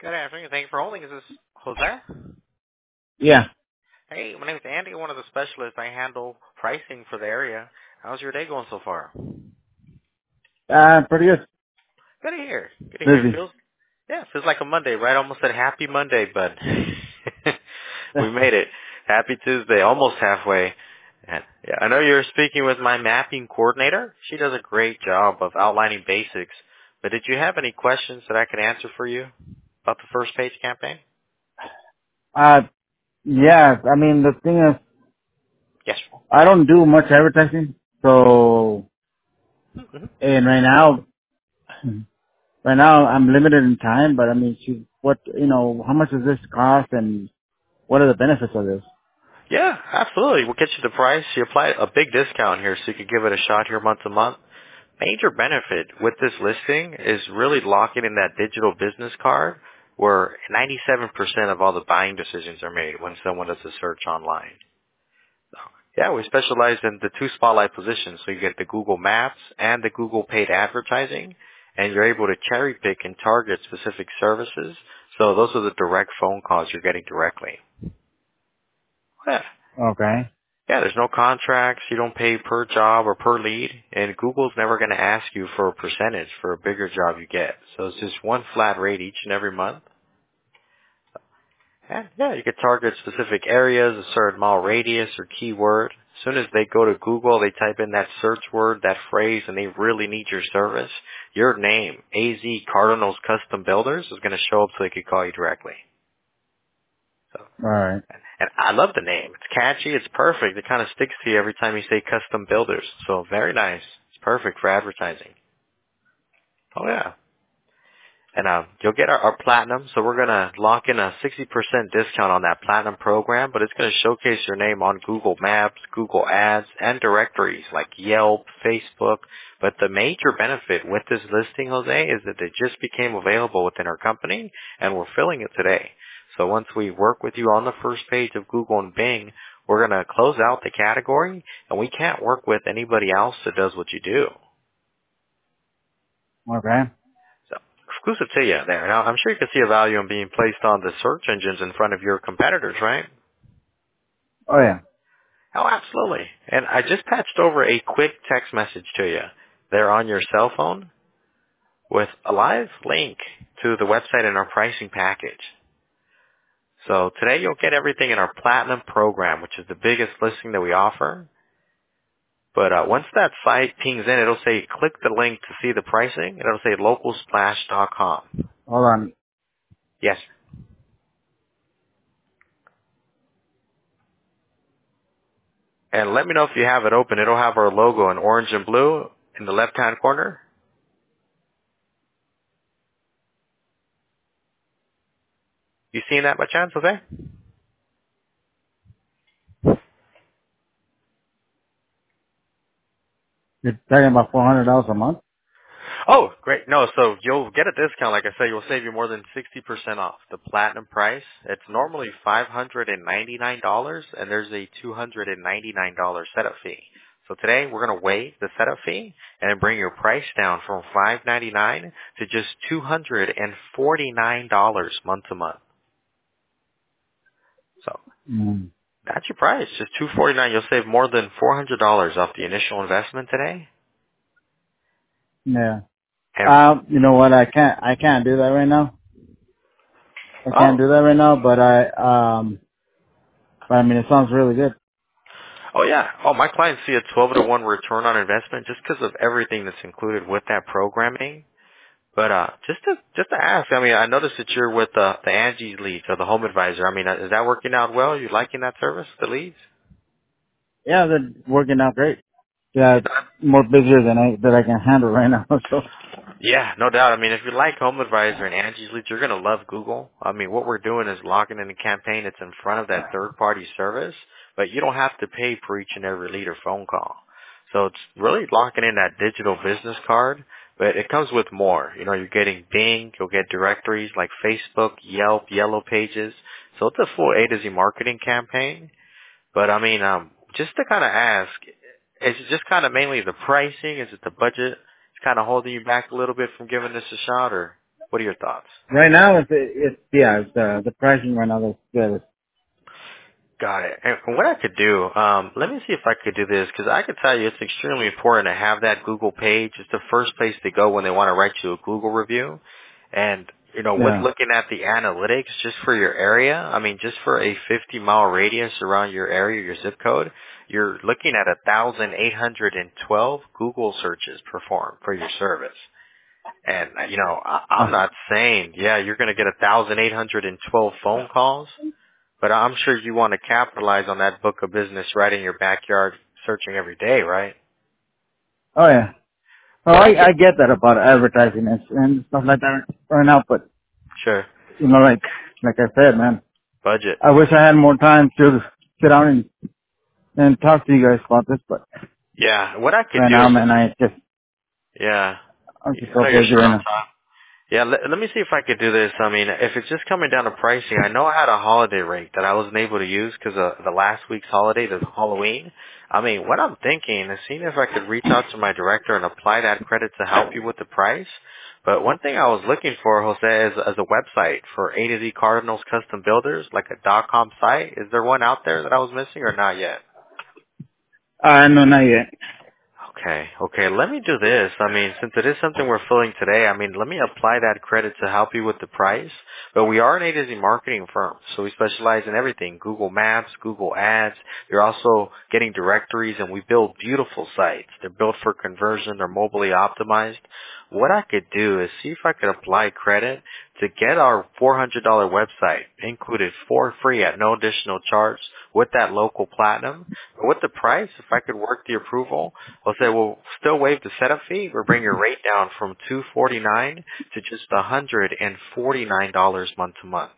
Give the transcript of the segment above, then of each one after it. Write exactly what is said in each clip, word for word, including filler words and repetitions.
Good afternoon. Thank you for holding. Is this Jose? Yeah. Hey, my name is Andy, one of the specialists. I handle pricing for the area. How's your day going so far? Uh, pretty good. Good to hear. Good to hear. It Busy. feels, yeah, it feels like a Monday, right? Almost said happy Monday, but we made it. Happy Tuesday, almost halfway. And, yeah, I know you're speaking with my mapping coordinator. She does a great job of outlining basics. But did you have any questions that I could answer for you about the first page campaign? Uh, yeah, I mean, the thing is, Yes. I don't do much advertising, so, Mm-hmm. and right now, right now I'm limited in time, but I mean, she, what, you know, how much does this cost and what are the benefits of this? Yeah, absolutely. We'll get you the price. You apply a big discount here so you could give it a shot here month to month. Major benefit with this listing is really locking in that digital business card where ninety-seven percent of all the buying decisions are made when someone does a search online. So, yeah, we specialize in the two spotlight positions. So you get the Google Maps and the Google paid advertising, and you're able to cherry pick and target specific services. So those are the direct phone calls you're getting directly. Yeah. Okay. Yeah, there's no contracts. You don't pay per job or per lead. And Google's never going to ask you for a percentage for a bigger job you get. So it's just one flat rate each and every month. And yeah, you could target specific areas, a certain mile radius or keyword. As soon as they go to Google, they type in that search word, that phrase, and they really need your service, your name, A Z Cardinals Custom Builders, is going to show up so they could call you directly. So. Alright. And I love the name. It's catchy. It's perfect. It kind of sticks to you every time you say custom builders. So very nice. It's perfect for advertising. Oh yeah. And uh, you'll get our, our platinum. So we're gonna lock in a sixty percent discount on that platinum program, but it's gonna showcase your name on Google Maps, Google Ads, and directories like Yelp, Facebook. But the major benefit with this listing, Jose, is that it just became available within our company, and we're filling it today. So once we work with you on the first page of Google and Bing, we're going to close out the category, and we can't work with anybody else that does what you do. Okay. So exclusive to you there. Now, I'm sure you can see a value in being placed on the search engines in front of your competitors, right? Oh yeah. Oh, absolutely. And I just patched over a quick text message to you there on your cell phone with a live link to the website and our pricing package. So today you'll get everything in our Platinum program, which is the biggest listing that we offer. But uh, once that site pings in, it'll say click the link to see the pricing, and it'll say local splash dot com. Hold on. Yes. And let me know if you have it open. It'll have our logo in orange and blue in the left-hand corner. You seen that by chance, Jose? You're talking about four hundred dollars a month? Oh, great. No, so you'll get a discount. Like I said, you'll save you more than sixty percent off the platinum price. It's normally five hundred ninety-nine dollars, and there's a two hundred ninety-nine dollars setup fee. So today we're going to waive the setup fee and bring your price down from five hundred ninety-nine dollars to just two hundred forty-nine dollars month to month. So Mm. that's your price, just two hundred forty-nine dollars. You'll save more than four hundred dollars off the initial investment today. Yeah. And Um, you know what? I can't, I can't do that right now. I can't oh, do that right now, but I, um, but I mean, it sounds really good. Oh yeah. Oh, my clients see a twelve to one return on investment just because of everything that's included with that programming. But uh, just to just to ask, I mean, I noticed that you're with the the Angie's leads or the Home Advisor. I mean, uh, is that working out well? You liking that service, the leads? Yeah, they're working out great. Yeah, it's more busier than I that I can handle right now. So Yeah, no doubt. I mean, if you like Home Advisor and Angie's Leads, you're going to love Google. I mean, what we're doing is locking in a campaign that's in front of that third-party service, but you don't have to pay for each and every lead or phone call. So it's really locking in that digital business card, but it comes with more. You know, you're getting Bing, you'll get directories like Facebook, Yelp, Yellow Pages. So it's a full A to Z marketing campaign. But I mean, um, just to kind of ask, is it just kind of mainly the pricing? Is it the budget? It's kind of holding you back a little bit from giving this a shot, or? What are your thoughts? Right now, it's, it's yeah, it's, uh, the pricing right now is good. Got it. And what I could do, um, let me see if I could do this, because I could tell you it's extremely important to have that Google page. It's the first place to go when they want to write you a Google review. And, you know, with Yeah. looking at the analytics just for your area, I mean, just for a fifty mile radius around your area, your zip code, you're looking at one thousand eight hundred twelve Google searches performed for your service. And, you know, I, I'm Uh, not saying, yeah, you're going to get one thousand eight hundred twelve phone calls. But I'm sure you want to capitalize on that book of business right in your backyard, searching every day, right? oh yeah. Oh, What I I, could, I get that about advertising and, and stuff like that right now, but sure, you know, like, like I said, man, budget. I wish I had more time to sit down and, and talk to you guys about this, but Yeah, what I could right do now, is, man, I just, yeah, I'm just I so know you're busy short right on now. time. Yeah, let, let me see if I could do this. I mean, if it's just coming down to pricing, I know I had a holiday rate that I wasn't able to use because of the last week's holiday, the Halloween. I mean, what I'm thinking is seeing if I could reach out to my director and apply that credit to help you with the price. But one thing I was looking for, Jose, is, is a website for A to Z Cardinals Custom Builders, like a .com site. Is there one out there that I was missing or not yet? Uh, no, not yet. Okay, okay. Let me do this. I mean, since it is something we're filling today, I mean, let me apply that credit to help you with the price. But we are an A to Z marketing firm, so we specialize in everything. Google Maps, Google Ads. You're also getting directories, and we build beautiful sites. They're built for conversion. They're mobilely optimized. What I could do is see if I could apply credit to get our four hundred dollars website included for free at no additional charge with that local platinum. But with the price, if I could work the approval, I'll say we'll still waive the setup fee. We'll bring your rate down from two forty-nine to just one hundred forty-nine dollars month to month.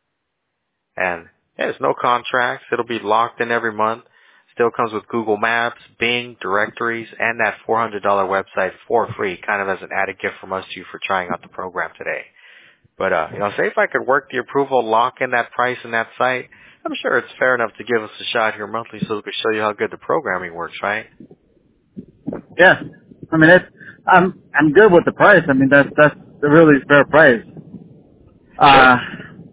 And yeah, there's no contracts. It'll be locked in every month. Still comes with Google Maps, Bing, directories, and that four hundred dollars website for free, kind of as an added gift from us to you for trying out the program today. But, uh, you know, say if I could work the approval, lock in that price and that site, I'm sure it's fair enough to give us a shot here monthly so we can show you how good the programming works, right? Yeah. I mean, it's, I'm, I'm good with the price. I mean, that's, that's a really fair price. Sure. Uh,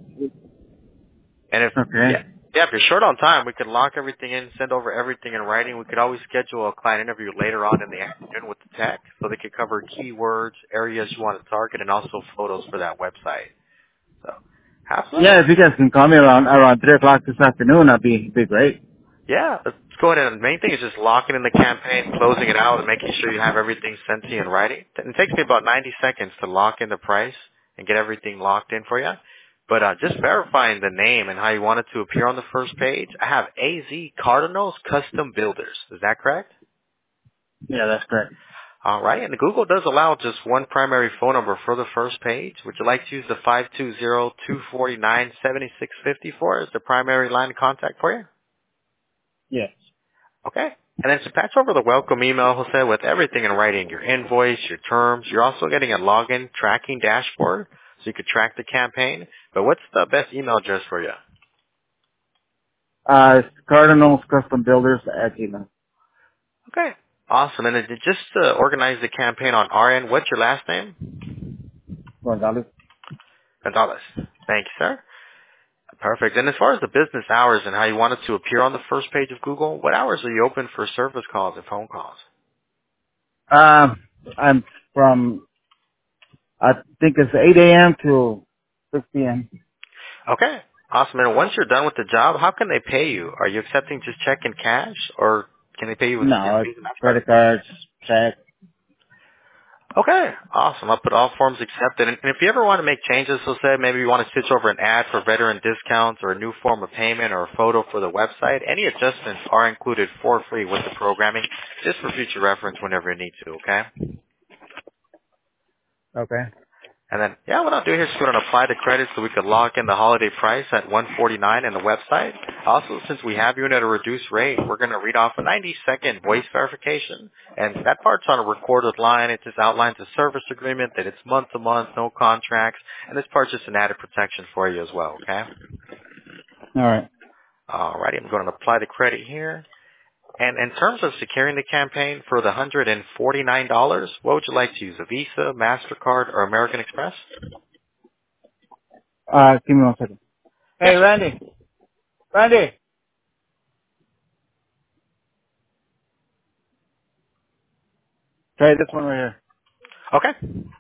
And if, okay. yeah, yeah, if you're short on time, we could lock everything in, send over everything in writing. We could always schedule a client interview later on in the afternoon with the tech so they could cover keywords, areas you want to target, and also photos for that website. So, have some. Yeah, if you guys can call me around, around three o'clock this afternoon, that'd be, be great. Yeah, let's go ahead. And the main thing is just locking in the campaign, closing it out, and making sure you have everything sent to you in writing. It takes me about ninety seconds to lock in the price and get everything locked in for you. But uh, just verifying the name and how you want it to appear on the first page, I have A Z Cardinals Custom Builders. Is that correct? Yeah, that's correct. All right. And Google does allow just one primary phone number for the first page. Would you like to use the five two zero, two four nine, seven six five four as the primary line of contact for you? Yes. Okay. And then to patch over the welcome email, Jose, with everything in writing, your invoice, your terms. You're also getting a login tracking dashboard so you could track the campaign. But what's the best email address for you? Uh, it's Cardinals Custom Builders at Gmail. Okay. Awesome. And then just to organize the campaign on our end, what's your last name? Gonzalez. Gonzalez. Thank you, sir. Perfect. And as far as the business hours and how you want it to appear on the first page of Google, what hours are you open for service calls and phone calls? Um, I'm from, I think it's eight a.m. to six p.m. Okay. Awesome. And once you're done with the job, how can they pay you? Are you accepting just check and cash, or can they pay you with you know, No, it's Visa, MasterCard? credit cards, check. Okay. Awesome. I'll put all forms accepted. And if you ever want to make changes, so say maybe you want to switch over an ad for veteran discounts or a new form of payment or a photo for the website, any adjustments are included for free with the programming, just for future reference whenever you need to, okay? Okay. And then, yeah, what I'll do here is go ahead and apply the credit so we could lock in the holiday price at one forty-nine in the website. Also, since we have you in at a reduced rate, we're going to read off a ninety second voice verification. And that part's on a recorded line. It just outlines a service agreement that it's month to month, no contracts. And this part's just an added protection for you as well, okay? All right. Alrighty, I'm going to apply the credit here. And in terms of securing the campaign for the one hundred forty-nine dollars, what would you like to use, a Visa, MasterCard, or American Express? Uh, give me one second. Hey, Yes, sir. Randy. Randy. Try this one right here. Okay.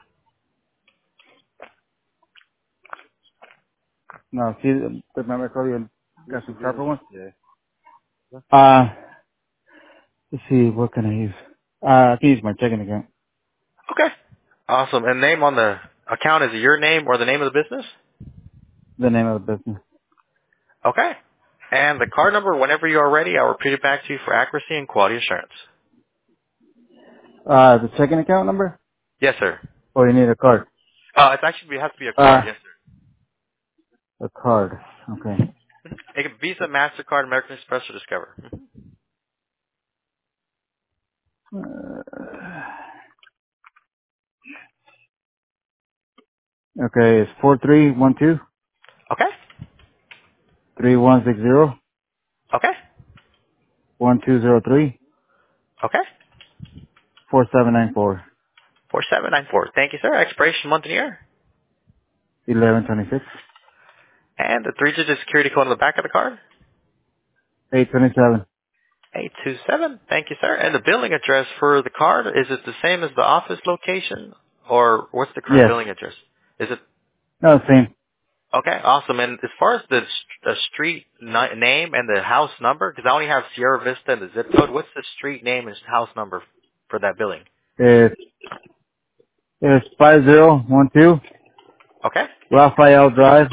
No, see, remember I told you I got some sharper ones? Yeah. Uh, let's see, what can I use? Uh, I can use my checking account. Okay. Awesome. And name on the account, is it your name or the name of the business? The name of the business. Okay. And the card number, whenever you are ready, I'll repeat it back to you for accuracy and quality assurance. Uh, the checking account number? Yes, sir. Or you need a card? Uh, it's actually, it has to be a card. Uh, Yes, a card. Okay. sir. It can be Visa, MasterCard, American Express, or Discover. Mhm. Uh, okay, it's four three one two Okay. three one six zero Okay. one two zero three Okay. four seven nine four four seven nine four. Thank you, sir. Expiration month and year. eleven twenty six And the three-digit security code on the back of the card. eight twenty seven. eight two seven. Thank you, sir. And the billing address for the card, is it the same as the office location? Or what's the current Yes. billing address? Is it No, same. okay? Awesome. And as far as the, the street ni- name and the house number, because I only have Sierra Vista and the zip code, what's the street name and house number for that billing? It's, it's five zero one two Okay? Raphael Drive.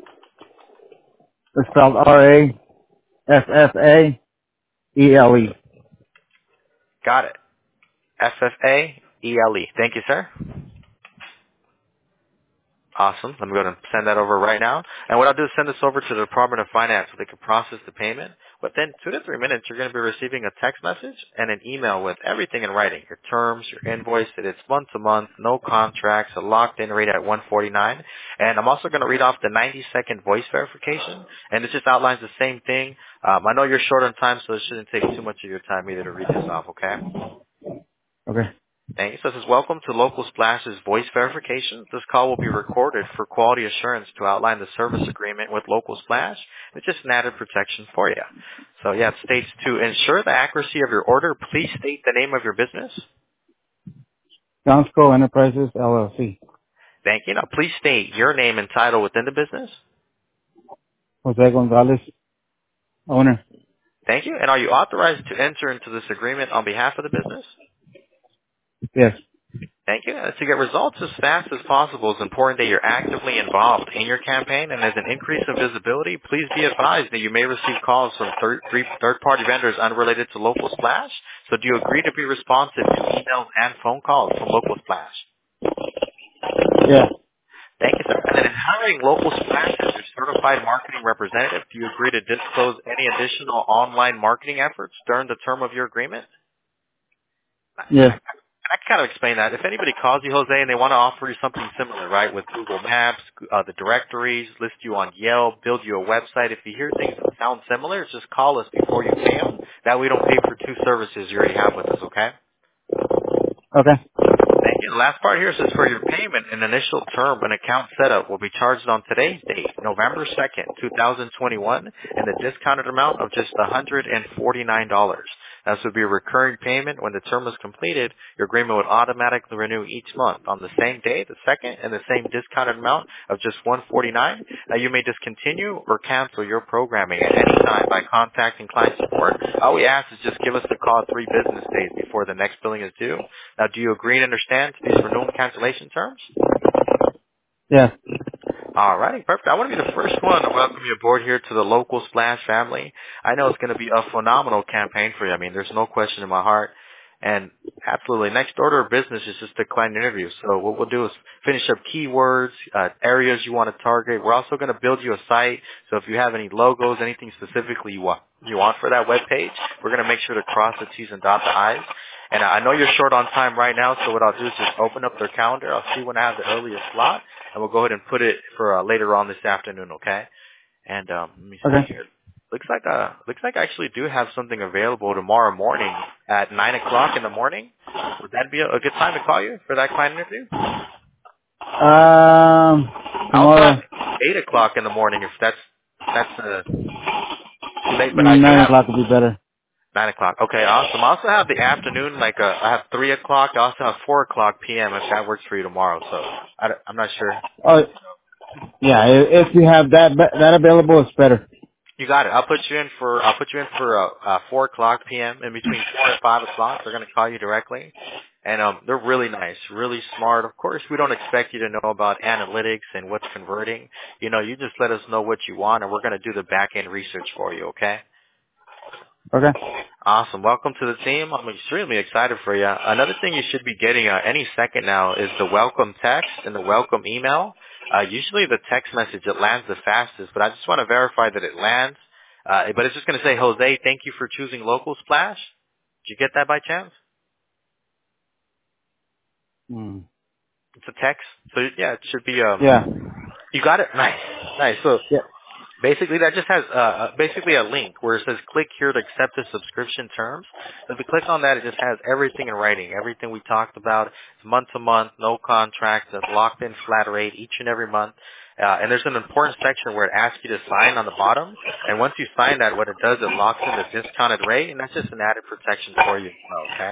It's spelled R A F F A E L E. Got it. F F A E L E. Thank you, sir. Awesome. I'm going to send that over right now. And what I'll do is send this over to the Department of Finance so they can process the payment. Within two to three minutes, you're going to be receiving a text message and an email with everything in writing. Your terms, your invoice, that it's month to month, no contracts, a locked in rate at one forty-nine. And I'm also going to read off the ninety second voice verification. And it just outlines the same thing. Um, I know you're short on time, so it shouldn't take too much of your time either to read this off, okay? Okay. Thank you. So this is welcome to Local Splash's voice verification. This call will be recorded for quality assurance to outline the service agreement with Local Splash. It's just an added protection for you. So yeah, it states to ensure the accuracy of your order, please state the name of your business. Donsco Enterprises L L C. Thank you. Now please state your name and title within the business. Jose Gonzalez, owner. Thank you. And are you authorized to enter into this agreement on behalf of the business? Yes. Thank you. Uh, To get results as fast as possible, it's important that you're actively involved in your campaign, and as an increase in visibility, please be advised that you may receive calls from third, three, third-party vendors unrelated to Local Splash. So do you agree to be responsive to emails and phone calls from Local Splash? Yeah. Thank you, sir. And then in hiring Local Splash as your certified marketing representative, do you agree to disclose any additional online marketing efforts during the term of your agreement? Yes. I can kind of explain that. If anybody calls you, Jose, and they want to offer you something similar, right, with Google Maps, uh, the directories, list you on Yelp, build you a website, if you hear things that sound similar, just call us before you pay them. That way we don't pay for two services you already have with us, okay? Okay. Thank you. The last part here says for your payment, an initial term and account setup will be charged on today's date, November second, two thousand twenty-one, and the discounted amount of just one hundred forty-nine dollars. This would be a recurring payment. When the term is completed, your agreement would automatically renew each month on the same day, the second, and the same discounted amount of just one hundred forty-nine dollars. Now, you may discontinue or cancel your programming at any time by contacting client support. All we ask is just give us a call three business days before the next billing is due. Now, do you agree and understand these renewal and cancellation terms? Yeah. All righty, perfect. I want to be the first one to welcome you aboard here to the Local Splash family. I know it's going to be a phenomenal campaign for you. I mean, there's no question in my heart. And absolutely, next order of business is just a client interview. So what we'll do is finish up keywords, uh, areas you want to target. We're also going to build you a site. So if you have any logos, anything specifically you want, you want for that web page, we're going to make sure to cross the T's and dot the I's. And I know you're short on time right now, so what I'll do is just open up their calendar. I'll see when I have the earliest slot, and we'll go ahead and put it for uh, later on this afternoon, okay? And um, let me see Okay. here. Looks like uh, looks like I actually do have something available tomorrow morning at nine o'clock in the morning. Would that be a, a good time to call you for that client interview? Um, I also have tomorrow. eight o'clock in the morning if that's that's uh, too late. But I do Nine have o'clock would be better. nine o'clock. Okay, awesome. I also have the afternoon, like uh, I have three o'clock. I also have four o'clock p m if that works for you tomorrow. So I, I'm not sure. Oh, yeah. i- If you have that that available, it's better. You got it. I'll put you in for I'll put you in for uh, uh, four o'clock p m in between four and five o'clock. They're gonna call you directly, and um, they're really nice, really smart. Of course, we don't expect you to know about analytics and what's converting. You know, you just let us know what you want, and we're gonna do the back end research for you. Okay. Okay. Awesome. Welcome to the team. I'm extremely excited for you. Another thing you should be getting uh, any second now is the welcome text and the welcome email. Uh, usually the text message, it lands the fastest, but I just want to verify that it lands. Uh, but it's just going to say, Jose, thank you for choosing Local Splash. Did you get that by chance? Mm. It's a text. So, yeah, it should be, um, Yeah. you got it? Nice. Nice. So, Yeah. basically, that just has uh, uh, basically a link where it says click here to accept the subscription terms. So if you click on that, it just has everything in writing, everything we talked about. It's month to month, no contract, it's locked in flat rate each and every month. Uh, and there's an important section where it asks you to sign on the bottom. And once you sign that, what it does, it locks in the discounted rate, and that's just an added protection for you as well, okay?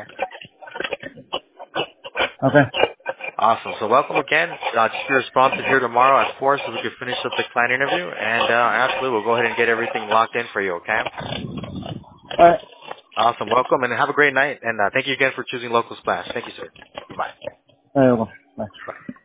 Okay. Awesome. So welcome again. Uh, just be responsive here tomorrow at four so we can finish up the client interview. And uh, absolutely, we'll go ahead and get everything locked in for you, okay? All right. Awesome. Welcome and have a great night. And uh, thank you again for choosing Local Splash. Thank you, sir. Bye-bye. All right. Well, bye. Bye.